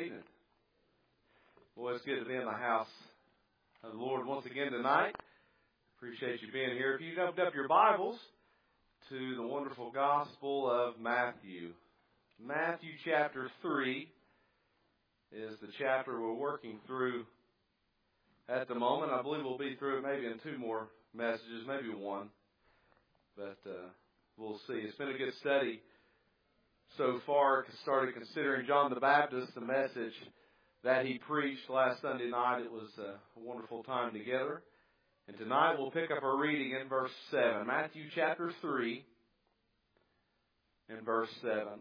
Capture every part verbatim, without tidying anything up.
evening. Well, it's good to be in the house of the Lord once again tonight. Appreciate you being here. If you opened up your Bibles to the wonderful Gospel of Matthew. Matthew chapter three is the chapter we're working through at the moment. I believe we'll be through it maybe in two more messages, maybe one. But uh, we'll see. It's been a good study so far. Started considering John the Baptist, the message that he preached last Sunday night. It was a wonderful time together. And tonight we'll pick up our reading in verse seven. Matthew chapter three and verse seven.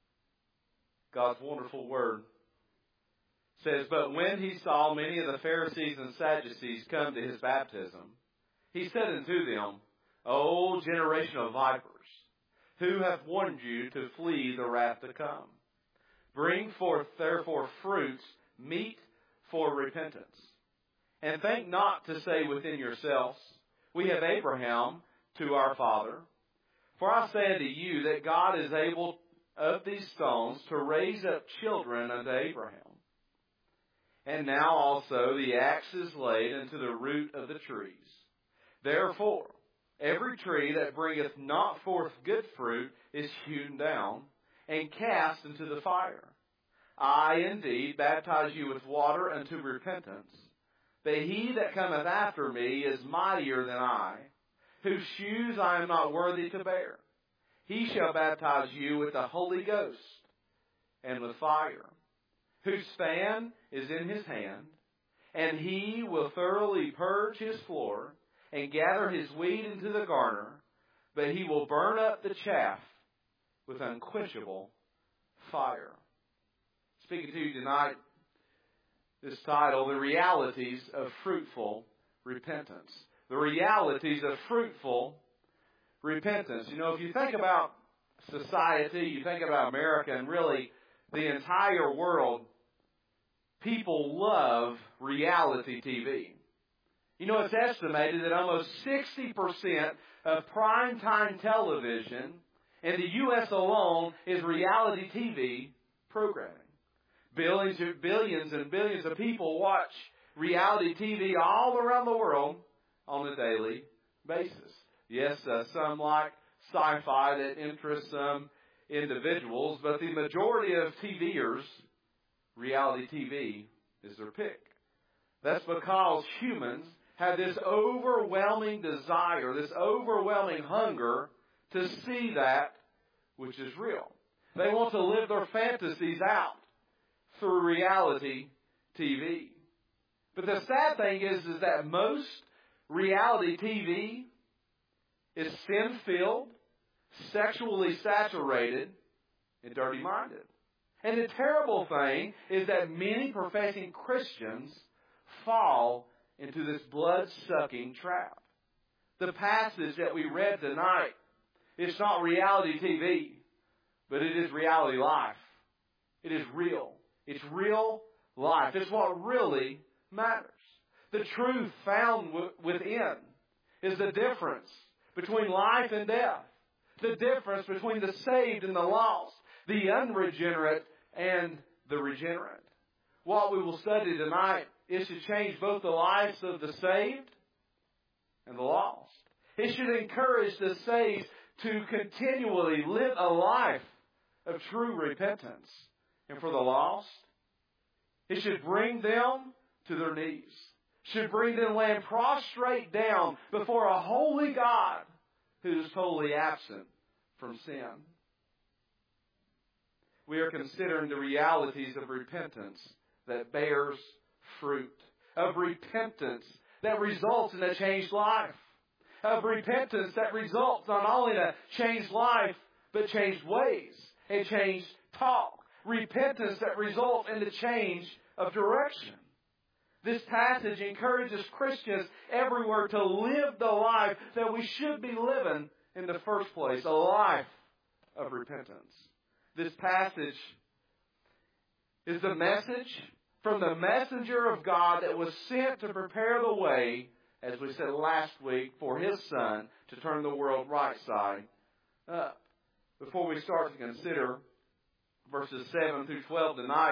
God's wonderful word says, "But when he saw many of the Pharisees and Sadducees come to his baptism, he said unto them, O generation of vipers, who hath warned you to flee the wrath to come? Bring forth therefore fruits meet for repentance. And think not to say within yourselves, We have Abraham to our father. For I say unto you that God is able of these stones to raise up children unto Abraham. And now also the axe is laid unto the root of the trees. Therefore, every tree that bringeth not forth good fruit is hewn down and cast into the fire. I indeed baptize you with water unto repentance. But he that cometh after me is mightier than I, whose shoes I am not worthy to bear. He shall baptize you with the Holy Ghost and with fire, whose fan is in his hand, and he will thoroughly purge his floor and gather his wheat into the garner, but he will burn up the chaff with unquenchable fire." Speaking to you tonight, this title, The Realities of Fruitful Repentance. The realities of fruitful repentance. You know, if you think about society, you think about America, and really the entire world, people love reality T V. You know, it's estimated that almost sixty percent of primetime television in the U S alone is reality T V programming. Billions and billions and billions of people watch reality T V all around the world on a daily basis. Yes, uh, some like sci-fi that interests some individuals, but the majority of TVers, reality T V is their pick. That's because humans have this overwhelming desire, this overwhelming hunger to see that which is real. They want to live their fantasies out through reality T V. But the sad thing is, is that most reality T V is sin-filled, sexually saturated, and dirty-minded. And the terrible thing is that many professing Christians fall into this blood-sucking trap. The passage that we read tonight, it's not reality T V, but it is reality life. It is real. It's real life. It's what really matters. The truth found w- within is the difference between life and death. The difference between the saved and the lost. The unregenerate and the regenerate. What we will study tonight is to change both the lives of the saved and the lost. It should encourage the saved to continually live a life of true repentance. And for the lost, it should bring them to their knees. Should bring them land prostrate down before a holy God who is totally absent from sin. We are considering the realities of repentance that bears fruit. Of repentance that results in a changed life. Of repentance that results not only in a changed life, but changed ways and changed talk. Repentance that results in the change of direction. This passage encourages Christians everywhere to live the life that we should be living in the first place, a life of repentance. This passage is the message from the messenger of God that was sent to prepare the way, as we said last week, for His Son to turn the world right side up. Before we start to consider verses seven through twelve tonight,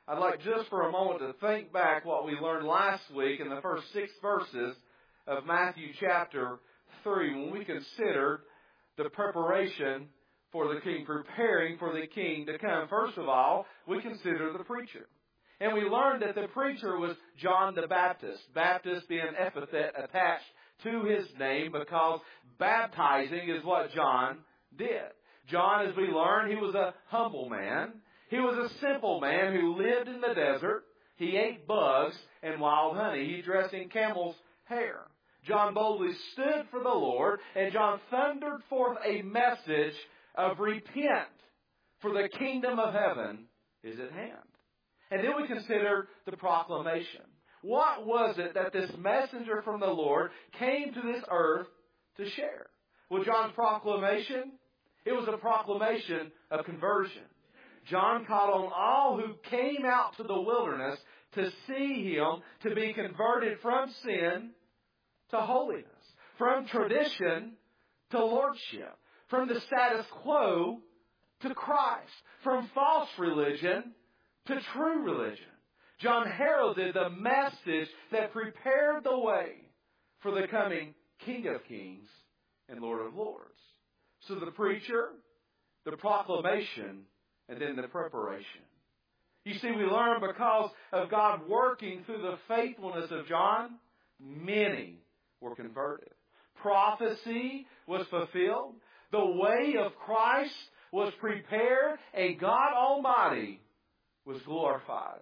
I'd like just for a moment to think back what we learned last week in the first six verses of Matthew chapter three, when we considered the preparation for the king, preparing for the king to come. First of all, we consider the preacher. And we learned that the preacher was John the Baptist. Baptist being an epithet attached to his name because baptizing is what John did. John, as we learned, he was a humble man. He was a simple man who lived in the desert. He ate bugs and wild honey. He dressed in camel's hair. John boldly stood for the Lord, and John thundered forth a message of repent, for the kingdom of heaven is at hand. And then we consider the proclamation. What was it that this messenger from the Lord came to this earth to share? Well, John's proclamation, it was a proclamation of conversion. John called on all who came out to the wilderness to see him, to be converted from sin to holiness, from tradition to lordship, from the status quo to Christ, from false religion to true religion. John heralded the message that prepared the way for the coming King of Kings and Lord of Lords. So the preacher, the proclamation, and then the preparation. You see, we learn because of God working through the faithfulness of John, many were converted. Prophecy was fulfilled. The way of Christ was prepared, and God Almighty was glorified.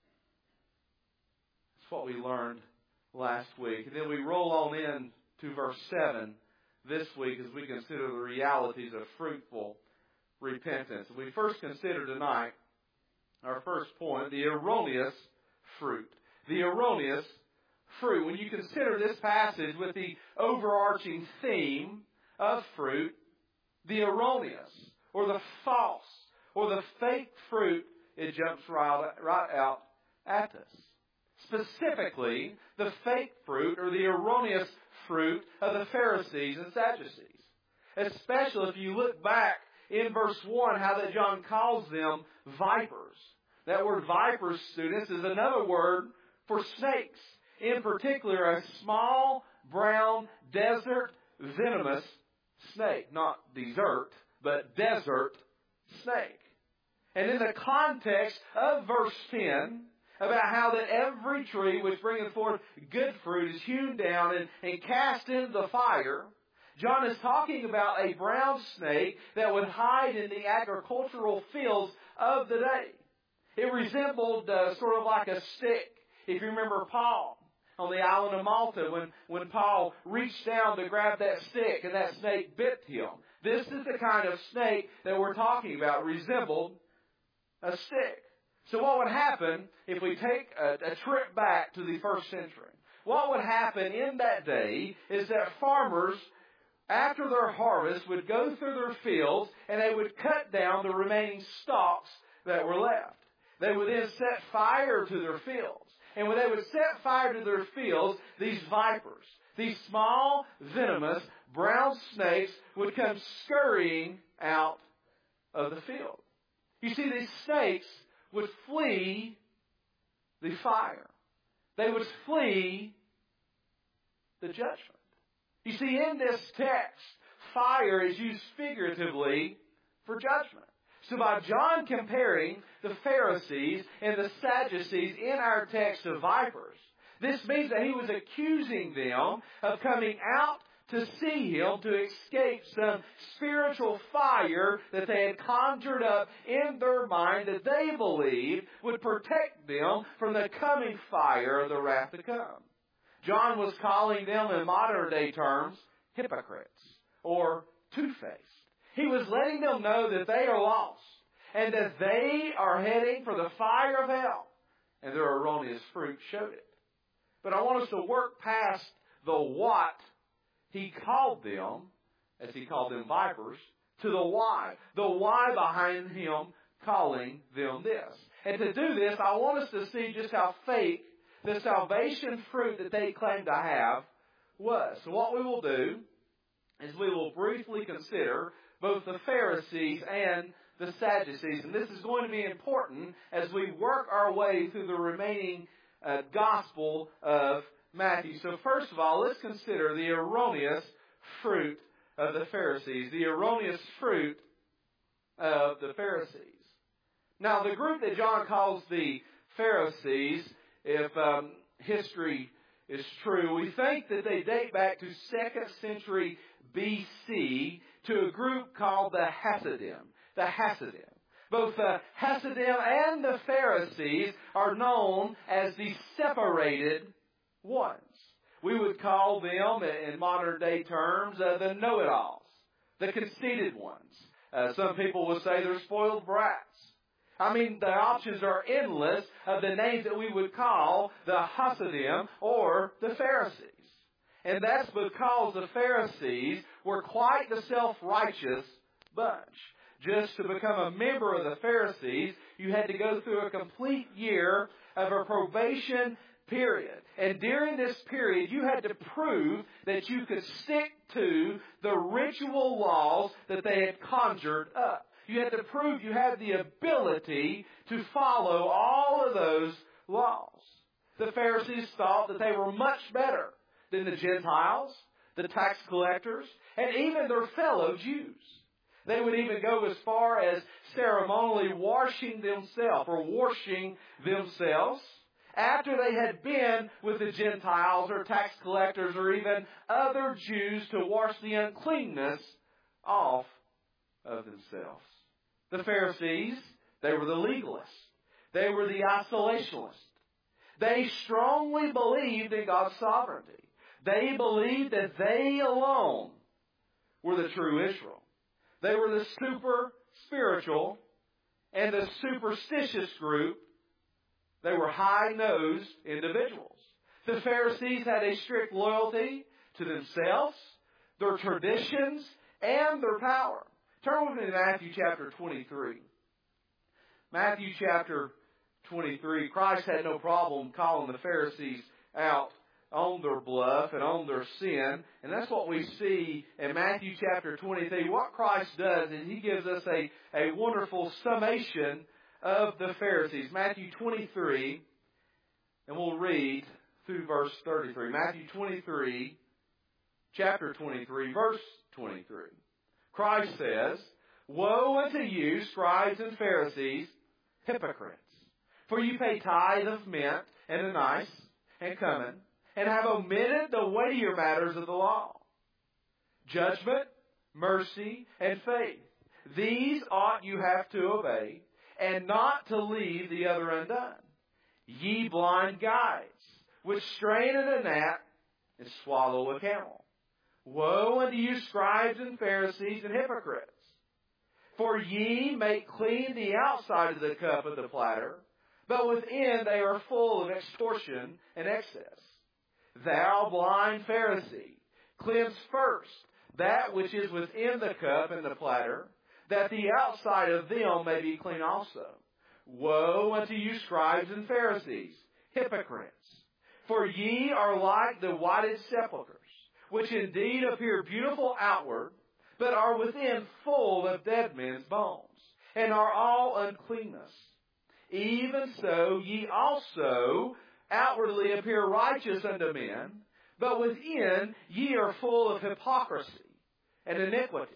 That's what we learned last week. And then we roll on in to verse seven this week as we consider the realities of fruitful repentance. We first consider tonight our first point, the erroneous fruit. The erroneous fruit. When you consider this passage with the overarching theme of fruit, the erroneous or the false or the fake fruit, it jumps right, right out at us. Specifically, the fake fruit or the erroneous fruit of the Pharisees and Sadducees. Especially if you look back in verse one, how that John calls them vipers. That word vipers, students, is another word for snakes. In particular, a small, brown, desert, venomous snake. Not desert, but desert snake. And in the context of verse ten, about how that every tree which bringeth forth good fruit is hewn down and, and cast into the fire, John is talking about a brown snake that would hide in the agricultural fields of the day. It resembled uh, sort of like a stick. If you remember Paul on the island of Malta, when, when Paul reached down to grab that stick and that snake bit him. This is the kind of snake that we're talking about, resembled a stick. So what would happen if we take a, a trip back to the first century? What would happen in that day is that farmers, after their harvest, would go through their fields and they would cut down the remaining stalks that were left. They would then set fire to their fields. And when they would set fire to their fields, these vipers, these small, venomous, brown snakes would come scurrying out of the field. You see, these snakes would flee the fire. They would flee the judgment. You see, in this text, fire is used figuratively for judgment. So by John comparing the Pharisees and the Sadducees in our text of vipers, this means that he was accusing them of coming out to see him, to escape some spiritual fire that they had conjured up in their mind that they believed would protect them from the coming fire of the wrath to come. John was calling them, in modern day terms, hypocrites or two-faced. He was letting them know that they are lost and that they are heading for the fire of hell. And their erroneous fruit showed it. But I want us to work past the what he called them, as he called them vipers, to the why. The why behind him calling them this. And to do this, I want us to see just how fake the salvation fruit that they claimed to have was. So what we will do is we will briefly consider both the Pharisees and the Sadducees. And this is going to be important as we work our way through the remaining uh, Gospel of Matthew. So first of all, let's consider the erroneous fruit of the Pharisees. The erroneous fruit of the Pharisees. Now, the group that John calls the Pharisees, if um, history is true, we think that they date back to second century B C to a group called the Hasidim. The Hasidim. Both the Hasidim and the Pharisees are known as the separated ones. We would call them, in modern day terms, uh, the know-it-alls, the conceited ones. Uh, some people would say they're spoiled brats. I mean, the options are endless of the names that we would call the Hasidim or the Pharisees. And that's because the Pharisees were quite the self-righteous bunch. Just to become a member of the Pharisees, you had to go through a complete year of a probation period. And during this period, you had to prove that you could stick to the ritual laws that they had conjured up. You had to prove you had the ability to follow all of those laws. The Pharisees thought that they were much better than the Gentiles, the tax collectors, and even their fellow Jews. They would even go as far as ceremonially washing themselves or washing themselves after they had been with the Gentiles or tax collectors or even other Jews to wash the uncleanness off of themselves. The Pharisees, they were the legalists. They were the isolationists. They strongly believed in God's sovereignty. They believed that they alone were the true Israel. They were the super spiritual and the superstitious group. They were high-nosed individuals. The Pharisees had a strict loyalty to themselves, their traditions, and their power. Turn with me to Matthew chapter twenty-three. Matthew chapter twenty-three. Christ had no problem calling the Pharisees out on their bluff and on their sin. And that's what we see in Matthew chapter twenty-three. What Christ does is He gives us a, a wonderful summation of the Pharisees. Matthew twenty-three, and we'll read through verse thirty-three. Matthew twenty-three, chapter twenty-three, verse twenty-three. Christ says, "Woe unto you, scribes and Pharisees, hypocrites! For you pay tithe of mint and anise and cumin, and have omitted the weightier matters of the law, judgment, mercy, and faith. These ought you have to obey, and not to leave the other undone. Ye blind guides, which strain at a gnat and swallow a camel. Woe unto you, scribes and Pharisees and hypocrites! For ye make clean the outside of the cup of the platter, but within they are full of extortion and excess. Thou blind Pharisee, cleanse first that which is within the cup and the platter, that the outside of them may be clean also. Woe unto you, scribes and Pharisees, hypocrites! For ye are like the whited sepulchres, which indeed appear beautiful outward, but are within full of dead men's bones, and are all uncleanness. Even so ye also outwardly appear righteous unto men, but within ye are full of hypocrisy and iniquity.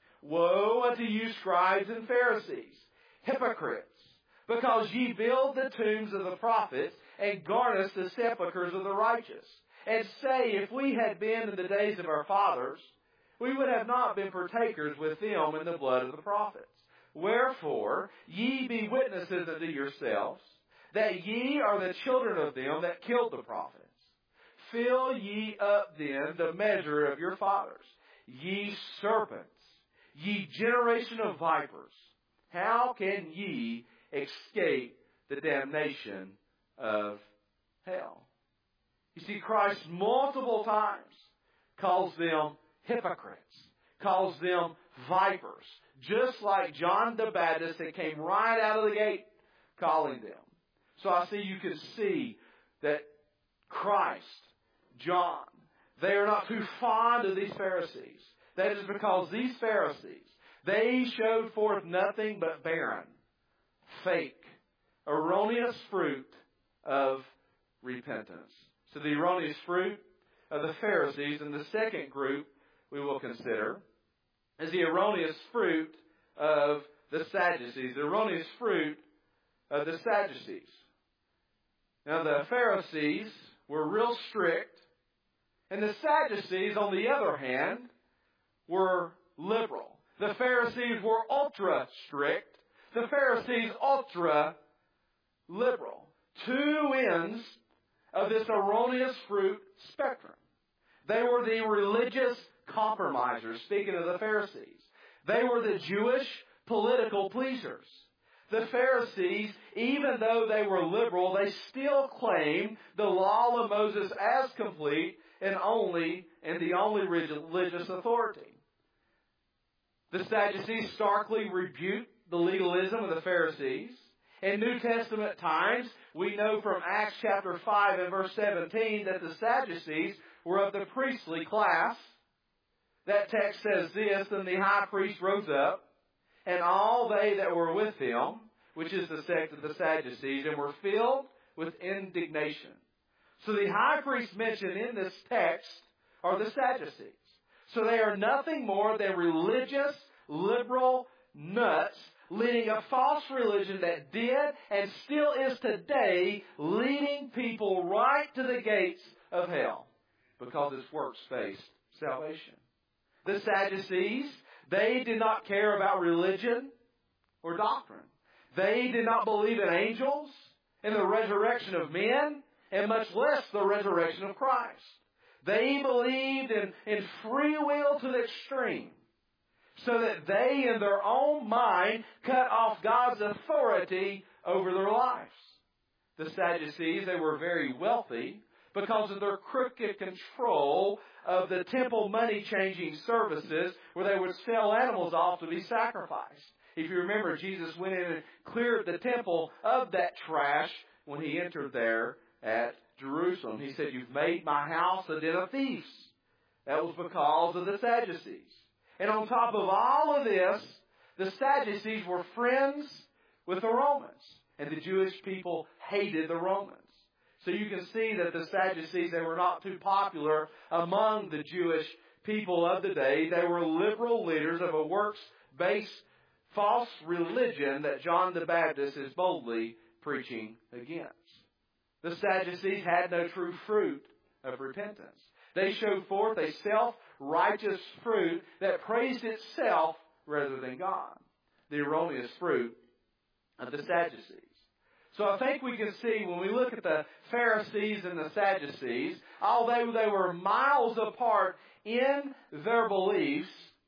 Woe unto you, scribes and Pharisees, hypocrites! Because ye build the tombs of the prophets, and garnish the sepulchres of the righteous, and say, if we had been in the days of our fathers, we would have not been partakers with them in the blood of the prophets. Wherefore, ye be witnesses unto yourselves, that ye are the children of them that killed the prophets. Fill ye up then the measure of your fathers, ye serpents, ye generation of vipers. How can ye escape the damnation of hell? You see, Christ multiple times calls them hypocrites, calls them vipers, just like John the Baptist that came right out of the gate calling them. So I see you can see that Christ, John, they are not too fond of these Pharisees. That is because these Pharisees, They showed forth nothing but barren, fake, erroneous fruit of repentance. So the erroneous fruit of the Pharisees, and the second group we will consider is the erroneous fruit of the Sadducees. The erroneous fruit of the Sadducees. Now the Pharisees were real strict, and the Sadducees, on the other hand, were liberal. The Pharisees were ultra strict. The Pharisees ultra liberal. Two ends of this erroneous fruit spectrum. They were the religious compromisers, speaking of the Pharisees. They were the Jewish political pleasers. The Pharisees, even though they were liberal, they still claimed the law of Moses as complete and only and the only religious authority. The Sadducees starkly rebuked the legalism of the Pharisees. In New Testament times, we know from Acts chapter five and verse seventeen that the Sadducees were of the priestly class. That text says this, "And the high priest rose up, and all they that were with him," which is the sect of the Sadducees, "and were filled with indignation." So the high priest mentioned in this text are the Sadducees. So they are nothing more than religious, liberal nuts leading a false religion that did and still is today leading people right to the gates of hell because it's works-based salvation. The Sadducees, they did not care about religion or doctrine. They did not believe in angels, in the resurrection of men, and much less the resurrection of Christ. They believed in, in free will to the extreme, so that they, in their own mind, cut off God's authority over their lives. The Sadducees, they were very wealthy because of their crooked control of the temple money-changing services where they would sell animals off to be sacrificed. If you remember, Jesus went in and cleared the temple of that trash when he entered there at Jerusalem. He said, "You've made my house a den of thieves." That was because of the Sadducees. And on top of all of this, the Sadducees were friends with the Romans. And the Jewish people hated the Romans. So you can see that the Sadducees, they were not too popular among the Jewish people of the day. They were liberal leaders of a works-based false religion that John the Baptist is boldly preaching against. The Sadducees had no true fruit of repentance. They showed forth a self-righteous fruit that praised itself rather than God. The erroneous fruit of the Sadducees. So I think we can see when we look at the Pharisees and the Sadducees, although they were miles apart in their beliefs,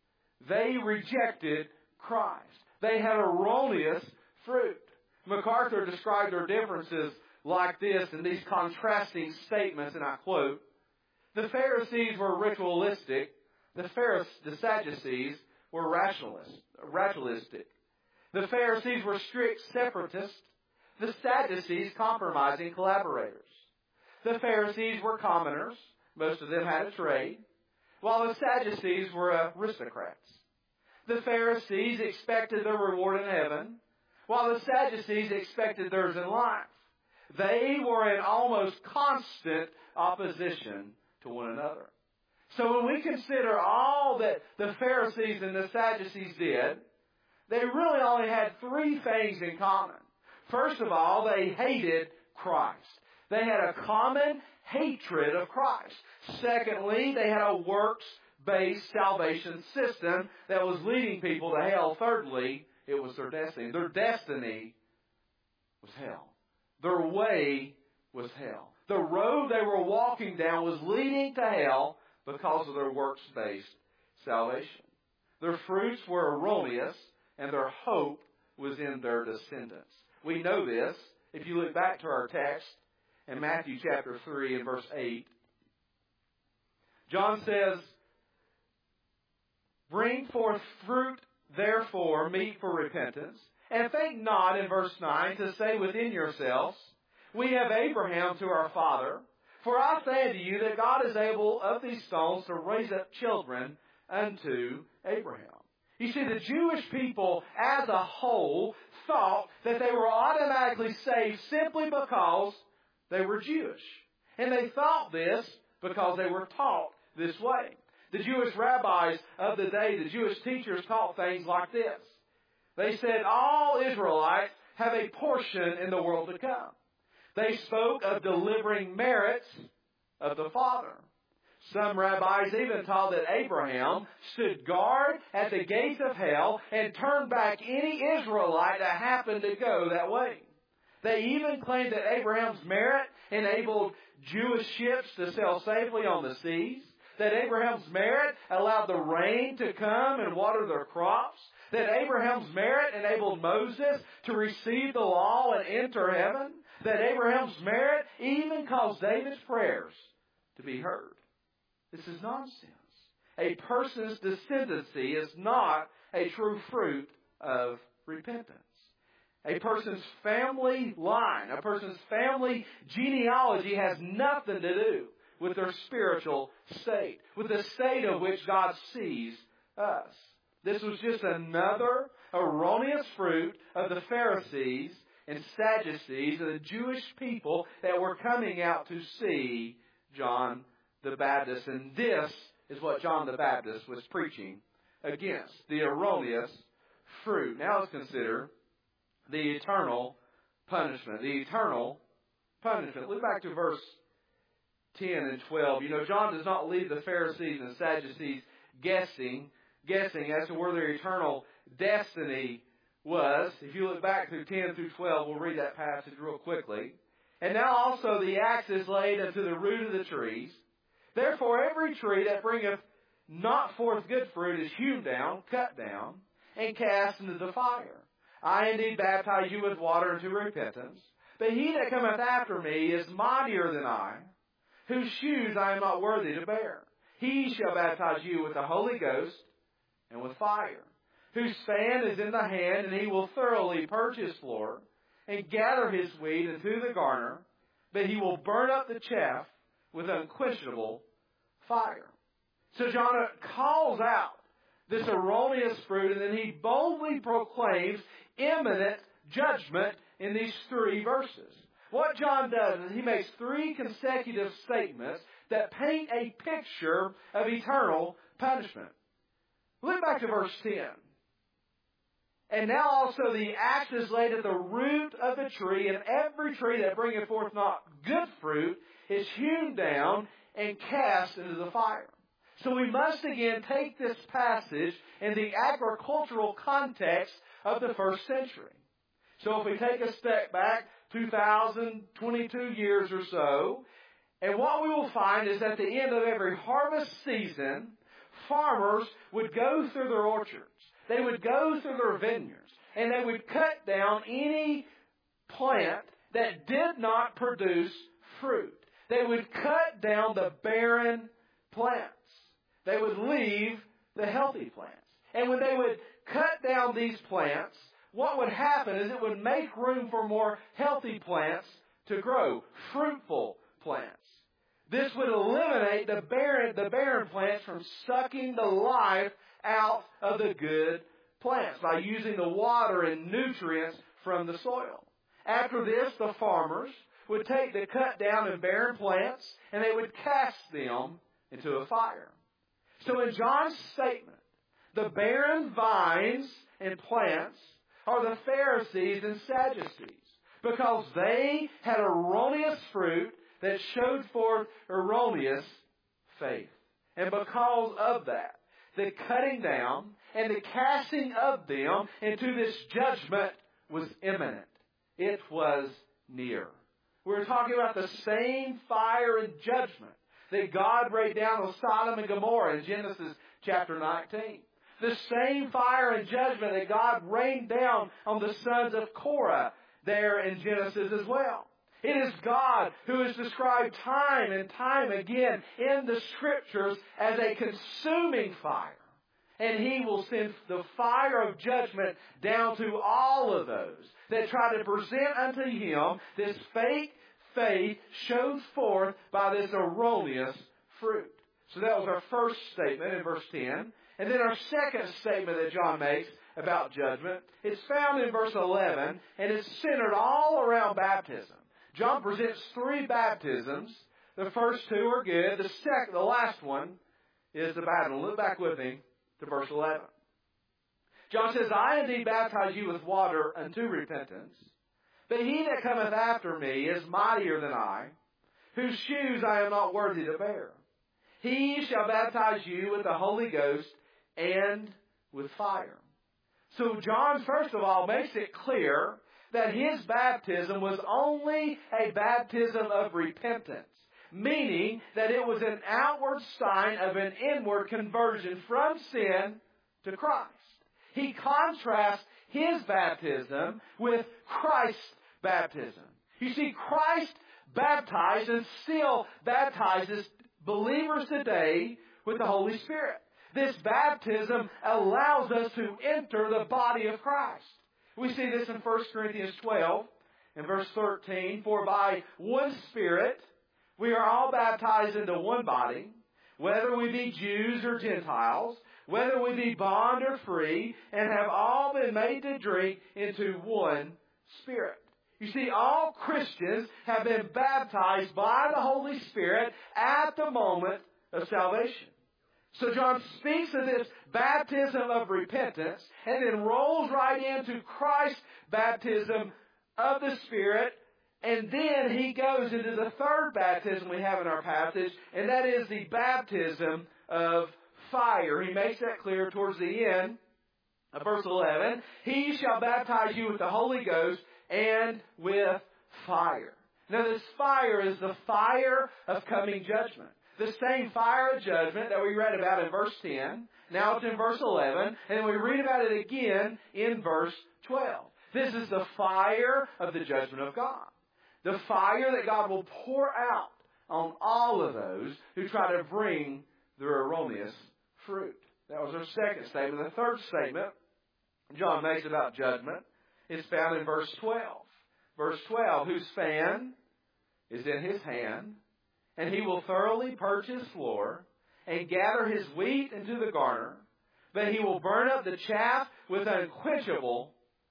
they rejected Christ. They had erroneous fruit. MacArthur described their differences like this in these contrasting statements, and I quote, "The Pharisees were ritualistic. The, Pharise- the Sadducees were rationalist, rationalistic. The Pharisees were strict separatists. The Sadducees compromising collaborators. The Pharisees were commoners. Most of them had a trade, while the Sadducees were aristocrats. The Pharisees expected their reward in heaven, while the Sadducees expected theirs in life. They were in almost constant opposition to one another." So when we consider all that the Pharisees and the Sadducees did, they really only had three things in common. First of all, they hated Christ. They had a common hatred of Christ. Secondly, they had a works-based salvation system that was leading people to hell. Thirdly, it was their destiny. Their destiny was hell. Their way was hell. The road they were walking down was leading to hell because of their works-based salvation. Their fruits were erroneous, and their hope was in their descendants. We know this if you look back to our text in Matthew chapter three and verse eight. John says, "Bring forth fruit, therefore, meet for repentance. And think not," in verse nine, "to say within yourselves, we have Abraham to our father. For I say unto you that God is able of these stones to raise up children unto Abraham." You see, the Jewish people as a whole thought that they were automatically saved simply because they were Jewish. And they thought this because they were taught this way. The Jewish rabbis of the day, the Jewish teachers, taught things like this. They said all Israelites have a portion in the world to come. They spoke of delivering merits of the Father. Some rabbis even taught that Abraham stood guard at the gates of hell and turned back any Israelite that happened to go that way. They even claimed that Abraham's merit enabled Jewish ships to sail safely on the seas, that Abraham's merit allowed the rain to come and water their crops, that Abraham's merit enabled Moses to receive the law and enter heaven, that Abraham's merit even caused David's prayers to be heard. This is nonsense. A person's descendancy is not a true fruit of repentance. A person's family line, a person's family genealogy has nothing to do with their spiritual state, with the state of which God sees us. This was just another erroneous fruit of the Pharisees and Sadducees, of the Jewish people that were coming out to see John the Baptist. And this is what John the Baptist was preaching against, the erroneous fruit. Now let's consider the eternal punishment. The eternal punishment. Look back to verse ten and twelve. You know, John does not leave the Pharisees and Sadducees guessing, guessing as to where their eternal destiny was. If you look back through ten through twelve, we'll read that passage real quickly. And now also the axe is laid unto the root of the trees. Therefore every tree that bringeth not forth good fruit is hewn down, cut down, and cast into the fire. I indeed baptize you with water unto repentance, but he that cometh after me is mightier than I, whose shoes I am not worthy to bear. He shall baptize you with the Holy Ghost and with fire, whose fan is in the hand, and he will thoroughly purge his floor, and gather his wheat into the garner, but he will burn up the chaff with unquenchable fire. So John calls out this erroneous fruit, and then he boldly proclaims imminent judgment in these three verses. What John does is he makes three consecutive statements that paint a picture of eternal punishment. Look back to verse ten. And now also the axe is laid at the root of the tree, and every tree that bringeth forth not good fruit is hewn down and cast into the fire. So we must again take this passage in the agricultural context of the first century. So if we take a step back two thousand twenty-two years or so, and what we will find is at the end of every harvest season, farmers would go through their orchards. They would go through their vineyards, and they would cut down any plant that did not produce fruit. They would cut down the barren plants. They would leave the healthy plants. And when they would cut down these plants, what would happen is it would make room for more healthy plants to grow, fruitful plants. This would eliminate the barren, the barren plants from sucking the life out of the good plants by using the water and nutrients from the soil. After this, the farmers would take the cut down and barren plants and they would cast them into a fire. So in John's statement, the barren vines and plants are the Pharisees and Sadducees because they had erroneous fruit that showed forth erroneous faith. And because of that, the cutting down and the casting of them into this judgment was imminent. It was near. We're talking about the same fire and judgment that God rained down on Sodom and Gomorrah in Genesis chapter nineteen. The same fire and judgment that God rained down on the sons of Korah there in Genesis as well. It is God who is described time and time again in the Scriptures as a consuming fire. And He will send the fire of judgment down to all of those that try to present unto Him this fake faith shown forth by this erroneous fruit. So that was our first statement in verse ten. And then our second statement that John makes about judgment is found in verse eleven, and it's centered all around baptism. John presents three baptisms. The first two are good. The second, the last one, is the bad one. Look back with me to verse eleven. John says, I indeed baptize you with water unto repentance, but he that cometh after me is mightier than I, whose shoes I am not worthy to bear. He shall baptize you with the Holy Ghost and with fire. So John, first of all, makes it clear that his baptism was only a baptism of repentance, meaning that it was an outward sign of an inward conversion from sin to Christ. He contrasts his baptism with Christ's baptism. You see, Christ baptized and still baptizes believers today with the Holy Spirit. This baptism allows us to enter the body of Christ. We see this in First Corinthians twelve and verse thirteen. For by one Spirit we are all baptized into one body, whether we be Jews or Gentiles, whether we be bond or free, and have all been made to drink into one Spirit. You see, all Christians have been baptized by the Holy Spirit at the moment of salvation. So John speaks of this baptism of repentance and then rolls right into Christ's baptism of the Spirit. And then he goes into the third baptism we have in our passage, and that is the baptism of fire. He makes that clear towards the end of verse eleven. He shall baptize you with the Holy Ghost and with fire. Now this fire is the fire of coming judgment. The same fire of judgment that we read about in verse ten. Now it's in verse eleven. And we read about it again in verse twelve. This is the fire of the judgment of God. The fire that God will pour out on all of those who try to bring their erroneous fruit. That was our second statement. The third statement John makes about judgment is found in verse twelve. Verse twelve, whose fan is in his hand, and he will thoroughly purge his floor, and gather his wheat into the garner, but he will burn up the chaff with unquenchable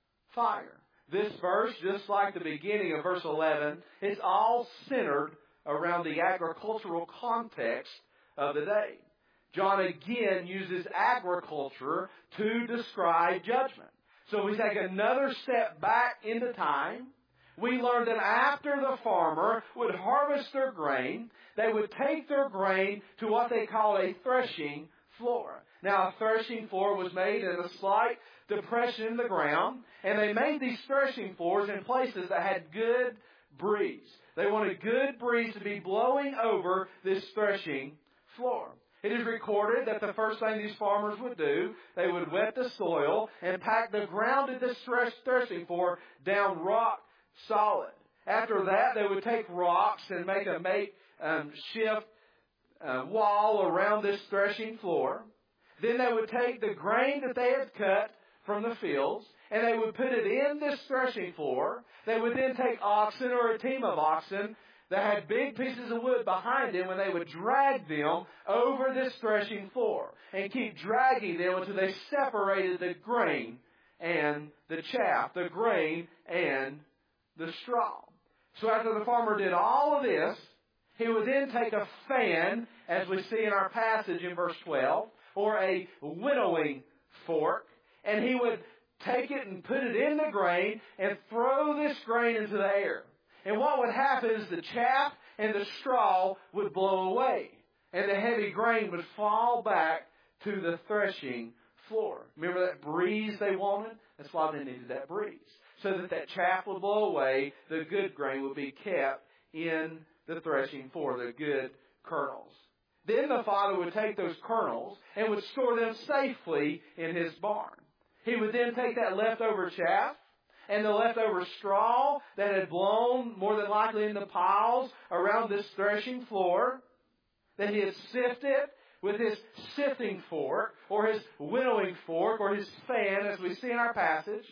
fire. This verse, just like the beginning of verse eleven, is all centered around the agricultural context of the day. John again uses agriculture to describe judgment. So we take another step back into time. We learn that after the farmer would harvest their grain, they would take their grain to what they call a threshing floor. Now, a threshing floor was made in a slight depression in the ground, and they made these threshing floors in places that had good breeze. They wanted good breeze to be blowing over this threshing floor. It is recorded that the first thing these farmers would do, they would wet the soil and pack the ground of this threshing floor down rock solid. After that, they would take rocks and make a make um, shift uh, wall around this threshing floor. Then they would take the grain that they had cut from the fields, and they would put it in this threshing floor. They would then take oxen or a team of oxen that had big pieces of wood behind them, and they would drag them over this threshing floor and keep dragging them until they separated the grain and the chaff, the grain and the straw. So after the farmer did all of this, he would then take a fan, as we see in our passage in verse twelve, or a winnowing fork, and he would take it and put it in the grain and throw this grain into the air. And what would happen is the chaff and the straw would blow away, and the heavy grain would fall back to the threshing floor. Remember that breeze they wanted? That's why they needed that breeze. So that that chaff would blow away, the good grain would be kept in the threshing floor, the good kernels. Then the father would take those kernels and would store them safely in his barn. He would then take that leftover chaff and the leftover straw that had blown more than likely into piles around this threshing floor, that he had sifted with his sifting fork or his winnowing fork or his fan, as we see in our passage.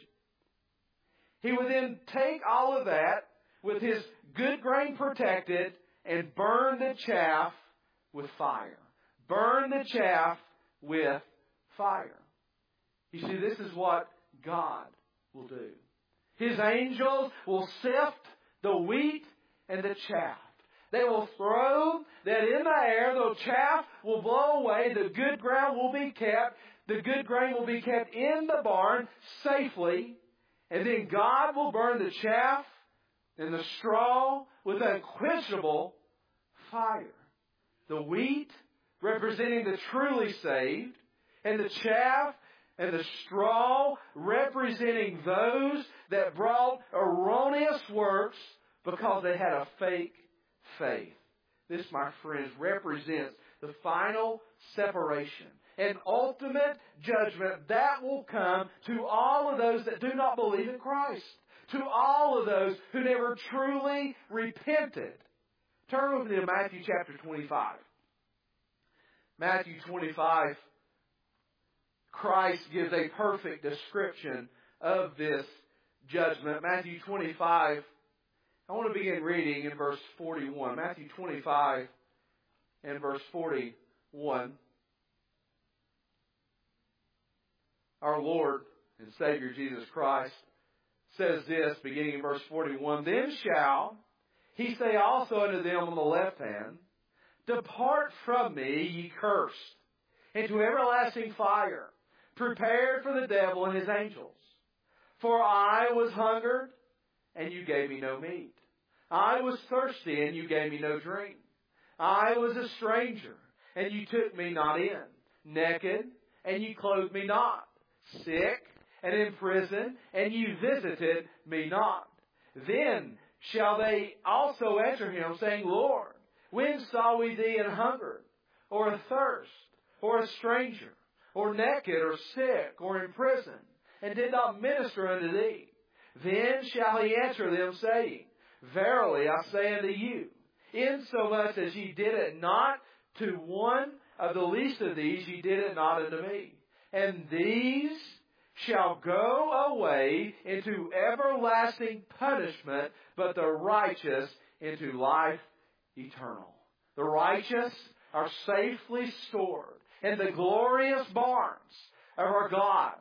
He would then take all of that with his good grain protected and burn the chaff with fire. Burn the chaff with fire. You see, this is what God will do. His angels will sift the wheat and the chaff. They will throw that in the air. The chaff will blow away. The good ground will be kept. The good grain will be kept in the barn safely. And then God will burn the chaff and the straw with unquenchable fire. The wheat representing the truly saved, and the chaff and the straw representing those that brought erroneous works because they had a fake faith. This, my friends, represents the final separation and ultimate judgment that will come to all of those that do not believe in Christ, to all of those who never truly repented. Turn with me to Matthew chapter twenty-five. Matthew twenty-five, Christ gives a perfect description of this judgment. Matthew twenty-five, I want to begin reading in verse forty-one. Matthew twenty-five and verse forty-one. Our Lord and Savior Jesus Christ says this, beginning in verse forty-one, Then shall he say also unto them on the left hand, Depart from me, ye cursed, into everlasting fire, prepared for the devil and his angels. For I was hungered, and you gave me no meat. I was thirsty, and you gave me no drink. I was a stranger, and you took me not in. Naked, and you clothed me not. Sick, and in prison, and you visited me not. Then shall they also answer him, saying, Lord, when saw we thee an hungered, or athirst, or a stranger, or naked, or sick, or in prison, and did not minister unto thee? Then shall he answer them, saying, Verily I say unto you, insomuch as ye did it not to one of the least of these, ye did it not unto me. And these shall go away into everlasting punishment, but the righteous into life eternal. The righteous are safely stored in the glorious barns of our God.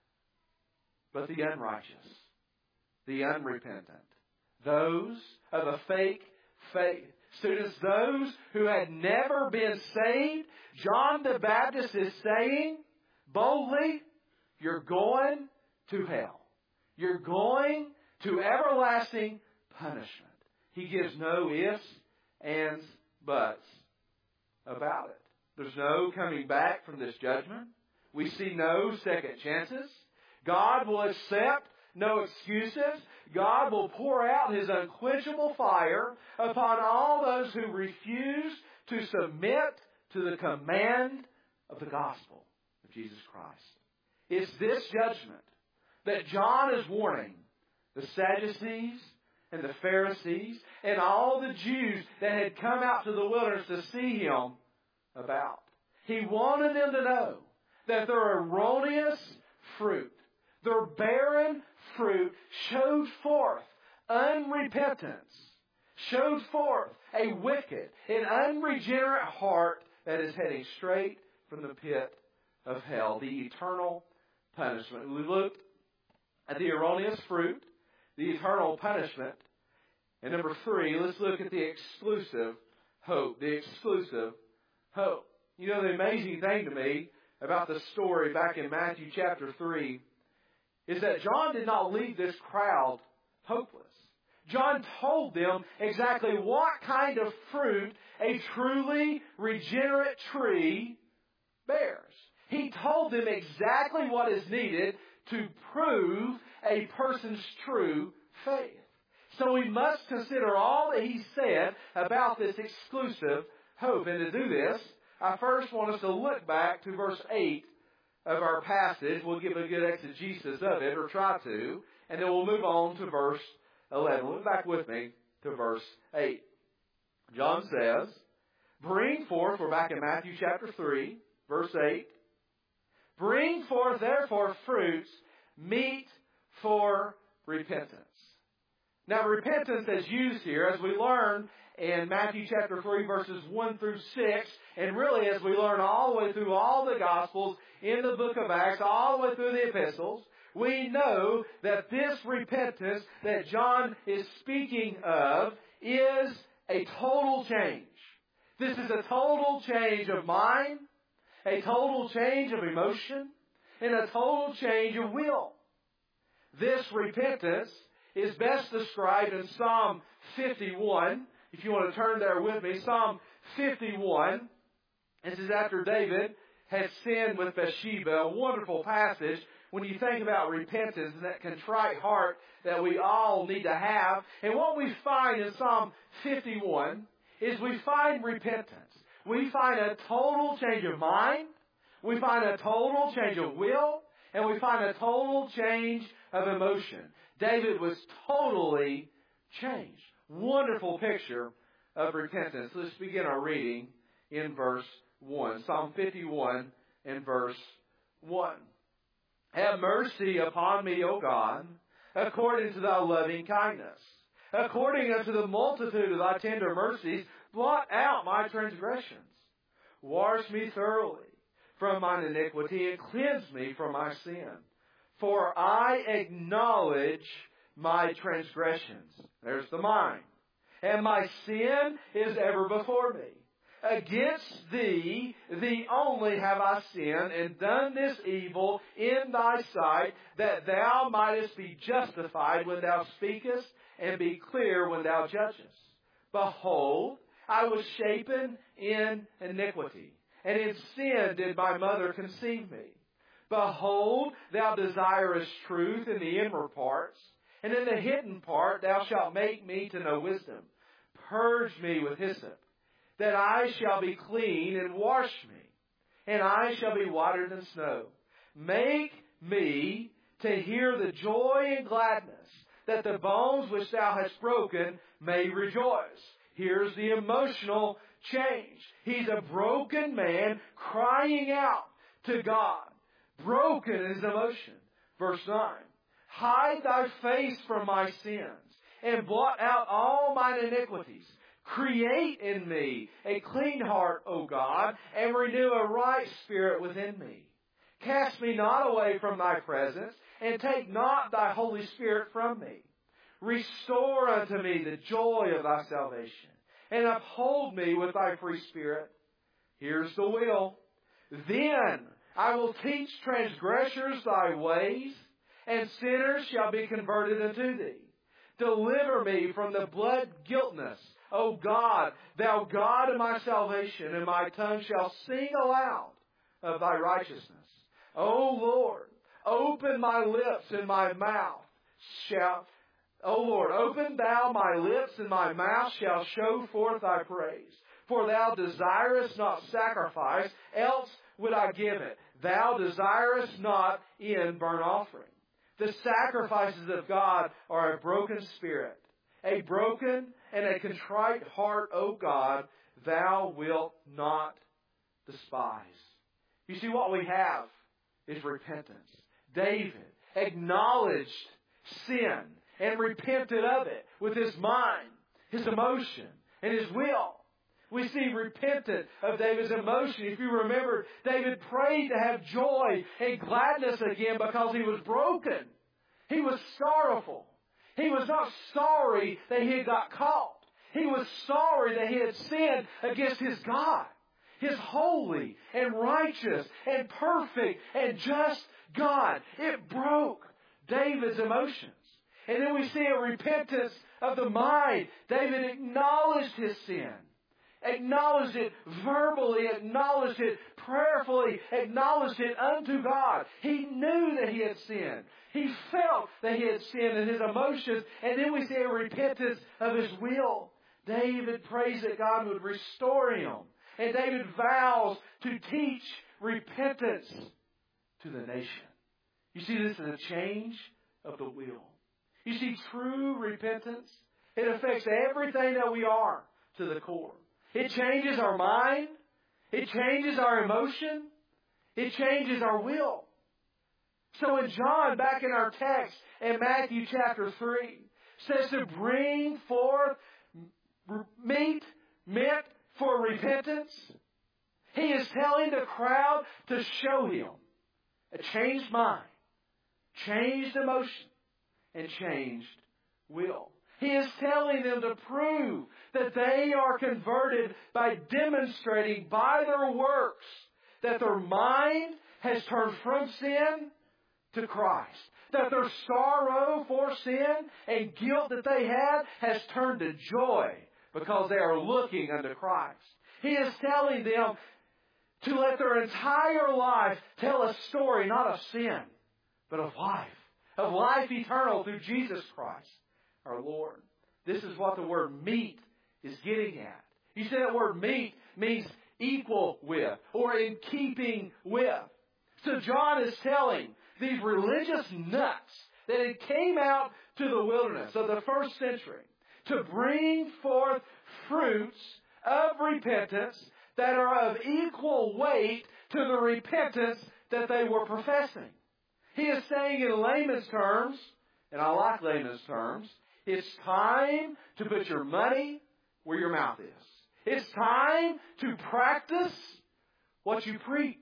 But the unrighteous, the unrepentant, those of a fake faith, students, those who had never been saved, John the Baptist is saying boldly, you're going to hell. You're going to everlasting punishment. He gives no ifs, ands, buts about it. There's no coming back from this judgment. We see no second chances. God will accept no excuses. God will pour out His unquenchable fire upon all those who refuse to submit to the command of the gospel of Jesus Christ. It's this judgment that John is warning the Sadducees and the Pharisees and all the Jews that had come out to the wilderness to see Him about. He wanted them to know that their erroneous fruit, their barren fruit, showed forth unrepentance, showed forth a wicked and unregenerate heart that is heading straight from the pit of hell, the eternal punishment. We looked at the erroneous fruit, the eternal punishment. And number three, let's look at the exclusive hope. The exclusive hope. You know, the amazing thing to me about the story back in Matthew chapter three is that John did not leave this crowd hopeless. John told them exactly what kind of fruit a truly regenerate tree bears. He told them exactly what is needed to prove a person's true faith. So we must consider all that he said about this exclusive hope. And to do this, I first want us to look back to verse eight of our passage. We'll give a good exegesis of it, or try to, and then we'll move on to verse eleven. Look back with me to verse eight. John says, Bring forth, we're back in Matthew chapter three, verse eight. Bring forth therefore fruits, meet for repentance. Now, repentance as used here, as we learn in Matthew chapter three, verses one through six, and really as we learn all the way through all the Gospels, in the book of Acts, all the way through the epistles, we know that this repentance that John is speaking of is a total change. This is a total change of mind, a total change of emotion, and a total change of will. This repentance is best described in Psalm fifty-one. If you want to turn there with me, Psalm fifty-one. This is after David had sinned with Bathsheba. A wonderful passage when you think about repentance and that contrite heart that we all need to have. And what we find in Psalm fifty-one is we find repentance. We find a total change of mind. We find a total change of will. And we find a total change of emotion. David was totally changed. Wonderful picture of repentance. Let's begin our reading in verse one. Psalm fifty-one and verse one. Have mercy upon me, O God, according to thy loving kindness. According unto the multitude of thy tender mercies, blot out my transgressions. Wash me thoroughly from mine iniquity and cleanse me from my sin. For I acknowledge my transgressions. There's the mind. And my sin is ever before me. Against thee, thee only have I sinned, and done this evil in thy sight, that thou mightest be justified when thou speakest, and be clear when thou judgest. Behold, I was shapen in iniquity, and in sin did my mother conceive me. Behold, thou desirest truth in the inward parts, and in the hidden part thou shalt make me to know wisdom. Purge me with hyssop, that I shall be clean, and wash me, and I shall be whiter than snow. Make me to hear the joy and gladness, that the bones which thou hast broken may rejoice. Here's the emotional change. He's a broken man crying out to God. Broken in his emotion. Verse nine. Hide thy face from my sins, and blot out all mine iniquities. Create in me a clean heart, O God, and renew a right spirit within me. Cast me not away from thy presence, and take not thy Holy Spirit from me. Restore unto me the joy of thy salvation, and uphold me with thy free spirit. Here's the will. Then I will teach transgressors thy ways, and sinners shall be converted unto thee. Deliver me from the blood guiltness, O God, thou God of my salvation, and my tongue shall sing aloud of thy righteousness. O Lord, open my lips, and my mouth shall, O Lord, open thou my lips, and my mouth shall show forth thy praise. For thou desirest not sacrifice, else would I give it. Thou desirest not in burnt offering. The sacrifices of God are a broken spirit, a broken and a contrite heart, O God, thou wilt not despise. You see, what we have is repentance. David acknowledged sin and repented of it with his mind, his emotion, and his will. We see repentant of David's emotion. If you remember, David prayed to have joy and gladness again because he was broken. He was sorrowful. He was not sorry that he had got caught. He was sorry that he had sinned against his God, his holy and righteous and perfect and just God. It broke David's emotions. And then we see a repentance of the mind. David acknowledged his sin. Acknowledged it verbally, acknowledged it prayerfully, acknowledged it unto God. He knew that he had sinned. He felt that he had sinned in his emotions. And then we see a repentance of his will. David prays that God would restore him. And David vows to teach repentance to the nation. You see, this is a change of the will. You see, true repentance, it affects everything that we are to the core. It changes our mind. It changes our emotion. It changes our will. So in John, back in our text in Matthew chapter three, says to bring forth meat meant for repentance. He is telling the crowd to show Him a changed mind, changed emotion, and changed will. He is telling them to prove that they are converted by demonstrating by their works that their mind has turned from sin to Christ. That their sorrow for sin and guilt that they had has turned to joy because they are looking unto Christ. He is telling them to let their entire life tell a story not of sin, but of life. Of life eternal through Jesus Christ, our Lord. This is what the word meat is getting at. You see, that word meat means equal with or in keeping with. So John is telling these religious nuts that it came out to the wilderness of the first century to bring forth fruits of repentance that are of equal weight to the repentance that they were professing. He is saying in layman's terms, and I like layman's terms, it's time to put your money where your mouth is. It's time to practice what you preach.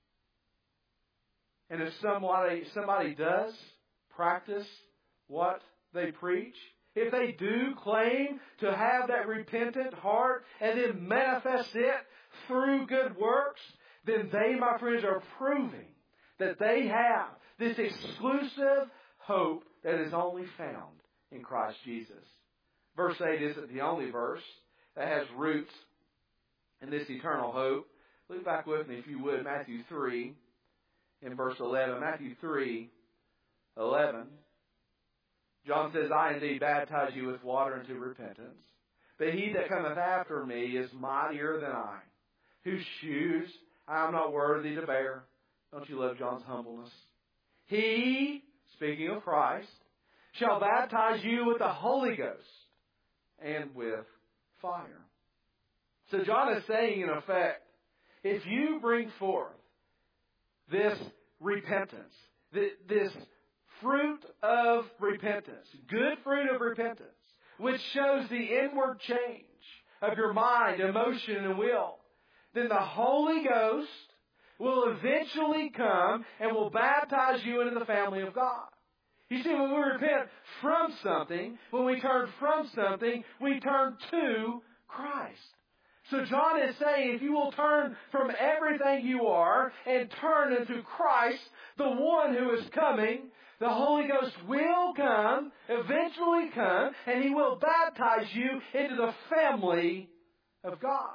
And if somebody, somebody does practice what they preach, if they do claim to have that repentant heart and then manifest it through good works, then they, my friends, are proving that they have this exclusive hope that is only found in Christ Jesus. Verse eight isn't the only verse that has roots in this eternal hope. Look back with me, if you would, Matthew three. In verse eleven, Matthew three, eleven, John says, I indeed baptize you with water unto repentance, but he that cometh after me is mightier than I, whose shoes I am not worthy to bear. Don't you love John's humbleness? He, speaking of Christ, shall baptize you with the Holy Ghost and with fire. So John is saying, in effect, if you bring forth this repentance, this fruit of repentance, good fruit of repentance, which shows the inward change of your mind, emotion, and will, then the Holy Ghost will eventually come and will baptize you into the family of God. You see, when we repent from something, when we turn from something, we turn to Christ. So John is saying, if you will turn from everything you are and turn into Christ, the one who is coming, the Holy Ghost will come, eventually come, and He will baptize you into the family of God.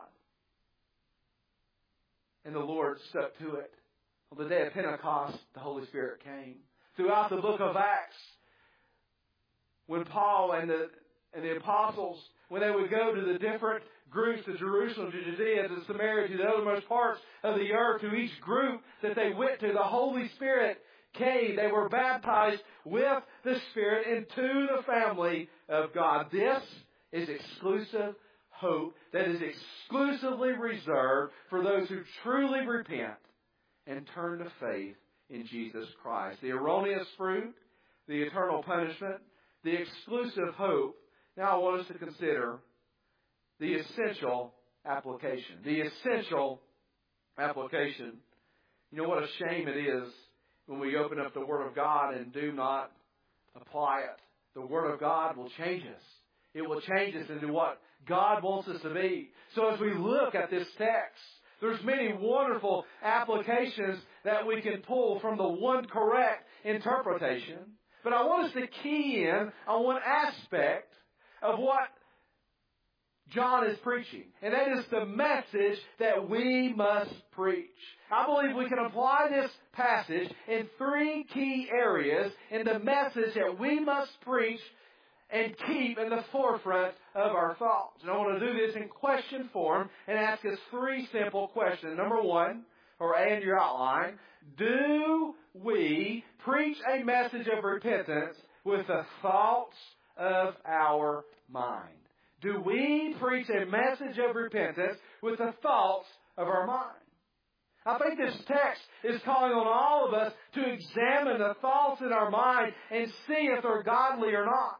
And the Lord stuck to it. On the day of Pentecost, the Holy Spirit came. Throughout the book of Acts, when Paul and the, and the apostles, when they would go to the different groups, to Jerusalem, to Judea, to Samaria, to the othermost parts of the earth, to each group that they went to, the Holy Spirit came. They were baptized with the Spirit into the family of God. This is exclusive hope that is exclusively reserved for those who truly repent and turn to faith in Jesus Christ. The erroneous fruit, the eternal punishment, the exclusive hope. Now I want us to consider the essential application. The essential application. You know what a shame it is when we open up the Word of God and do not apply it. The Word of God will change us. It will change us into what God wants us to be. So as we look at this text, there's many wonderful applications that we can pull from the one correct interpretation. But I want us to key in on one aspect of what John is preaching. And that is the message that we must preach. I believe we can apply this passage in three key areas in the message that we must preach and keep in the forefront of our thoughts. And I want to do this in question form and ask us three simple questions. Number one, or A in your outline, do we preach a message of repentance with the thoughts of our mind? Do we preach a message of repentance with the thoughts of our mind? I think this text is calling on all of us to examine the thoughts in our mind and see if they're godly or not.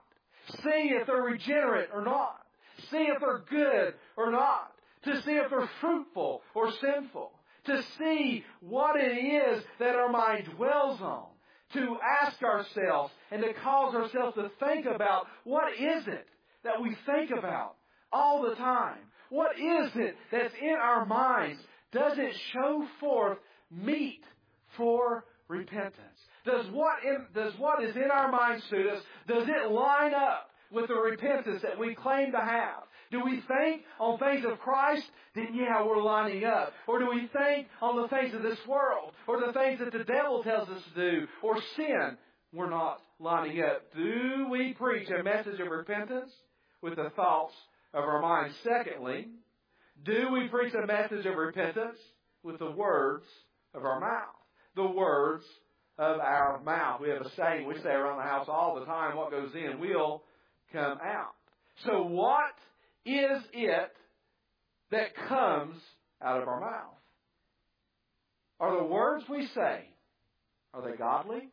see if they're regenerate or not, see if they're good or not, to see if they're fruitful or sinful, to see what it is that our mind dwells on, to ask ourselves and to cause ourselves to think about what is it that we think about all the time? What is it that's in our minds? Does it show forth meat for repentance? Does what, in, does what is in our minds, students, does it line up with the repentance that we claim to have? Do we think on things of Christ? Then yeah, we're lining up. Or do we think on the things of this world? Or the things that the devil tells us to do? Or sin? We're not lining up. Do we preach a message of repentance with the thoughts of our minds? Secondly, do we preach a message of repentance with the words of our mouth? The words of our mouth. We have a saying we say around the house all the time, what goes in will come out. So what is it that comes out of our mouth? Are the words we say, are they godly?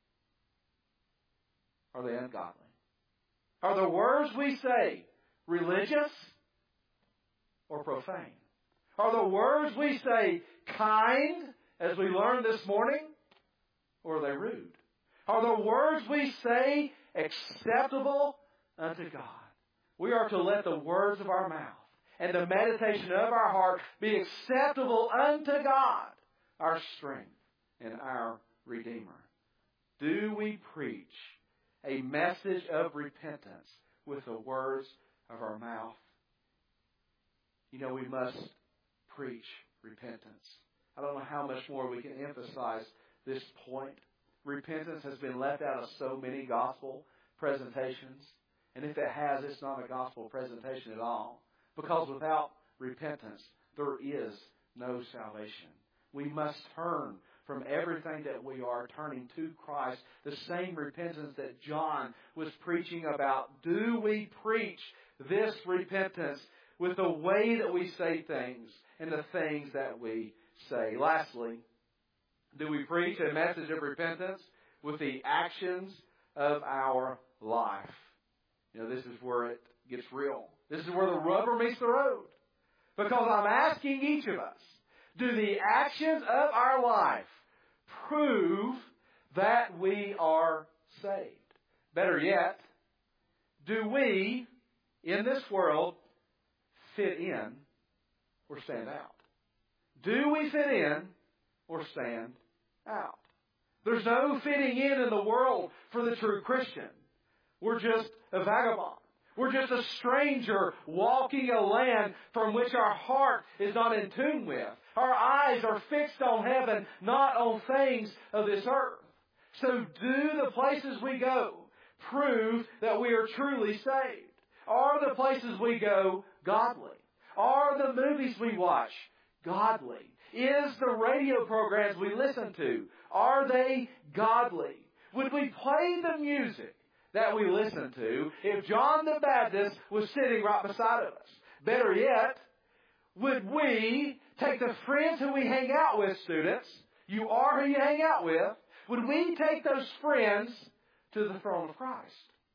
Are they ungodly? Are the words we say religious or profane? Are the words we say kind, as we learned this morning, or are they rude? Are the words we say acceptable unto God? We are to let the words of our mouth and the meditation of our heart be acceptable unto God, our strength and our Redeemer. Do we preach a message of repentance with the words of our mouth? You know, we must preach repentance. I don't know how much more we can emphasize this point. Repentance has been left out of so many gospel presentations. And if it has, it's not a gospel presentation at all. Because without repentance, there is no salvation. We must turn from everything that we are, turning to Christ. The same repentance that John was preaching about. Do we preach this repentance with the way that we say things and the things that we say? Lastly, do we preach a message of repentance with the actions of our life? You know, this is where it gets real. This is where the rubber meets the road. Because I'm asking each of us, do the actions of our life prove that we are saved? Better yet, do we, in this world, fit in or stand out? Do we fit in or stand out? There's no fitting in in the world for the true Christian. We're just a vagabond. We're just a stranger walking a land from which our heart is not in tune with. Our eyes are fixed on heaven, not on things of this earth. So do the places we go prove that we are truly saved? Are the places we go godly? Are the movies we watch godly? Is the radio programs we listen to, are they godly? Would we play the music that we listen to if John the Baptist was sitting right beside of us? Better yet, would we take the friends who we hang out with, students? You are who you hang out with. Would we take those friends to the throne of Christ?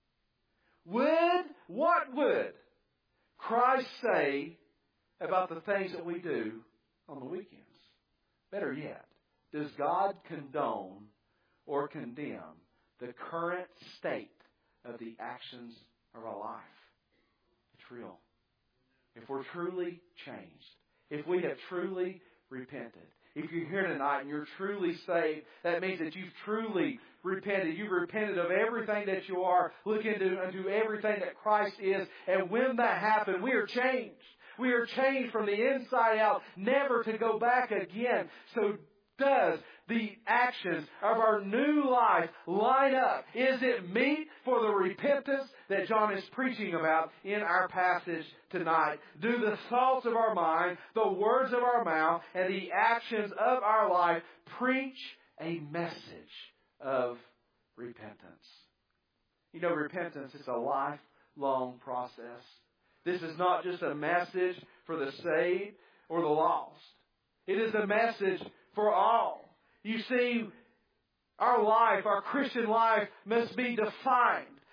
Would, what would Christ say about the things that we do on the weekends? Better yet, does God condone or condemn the current state of the actions of our life? It's real. If we're truly changed, if we have truly repented, if you're here tonight and you're truly saved, that means that you've truly repented. You've repented of everything that you are, looking into, into everything that Christ is. And when that happened, we are changed. We are changed from the inside out, never to go back again. So does the actions of our new life line up? Is it meet for the repentance that John is preaching about in our passage tonight? Do the thoughts of our mind, the words of our mouth, and the actions of our life preach a message of repentance? You know, repentance is a lifelong process. This is not just a message for the saved or the lost. It is a message for all. You see, our life, our Christian life, must be defined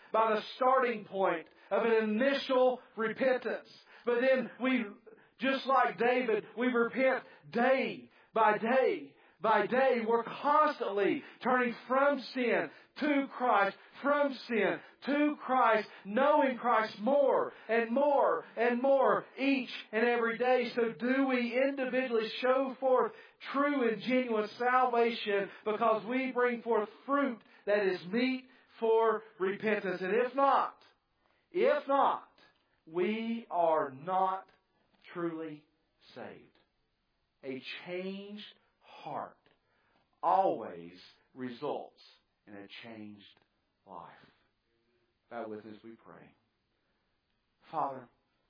by the starting point of an initial repentance. But then we, just like David, we repent day by day by day. We're constantly turning from sin to Christ, from sin to Christ, knowing Christ more and more and more each and every day. So do we individually show forth true and genuine salvation because we bring forth fruit that is meet for repentance? And if not, if not, we are not truly saved. A changed heart always results in a changed life. Bow with us, we pray. Father,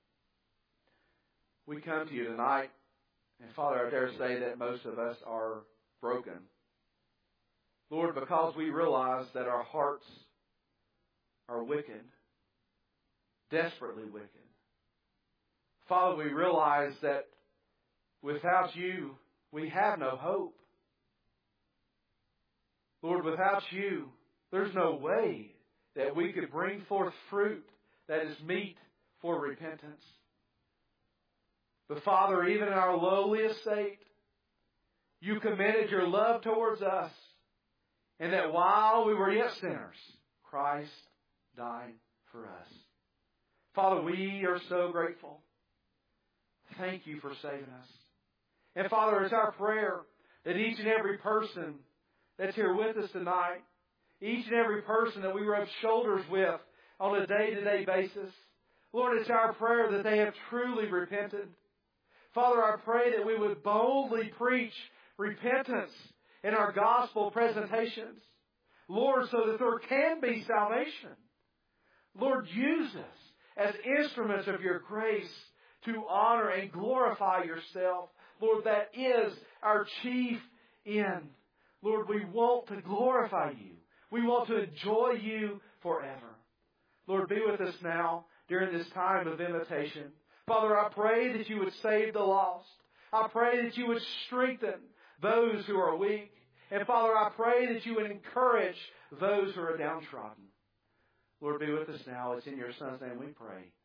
we come to you tonight, and Father, I dare say that most of us are broken. Lord, because we realize that our hearts are wicked, desperately wicked. Father, we realize that without you, we have no hope. Lord, without you, there's no way that we could bring forth fruit that is meet for repentance. But Father, even in our lowly estate, you commended your love towards us, and that while we were yet sinners, Christ died for us. Father, we are so grateful. Thank you for saving us. And Father, it's our prayer that each and every person that's here with us tonight, each and every person that we rub shoulders with on a day-to-day basis, Lord, it's our prayer that they have truly repented. Father, I pray that we would boldly preach repentance in our gospel presentations. Lord, so that there can be salvation. Lord, use us as instruments of your grace to honor and glorify yourself. Lord, that is our chief end. Lord, we want to glorify you. We want to enjoy you forever. Lord, be with us now during this time of invitation. Father, I pray that you would save the lost. I pray that you would strengthen those who are weak. And Father, I pray that you would encourage those who are downtrodden. Lord, be with us now. It's in your Son's name we pray.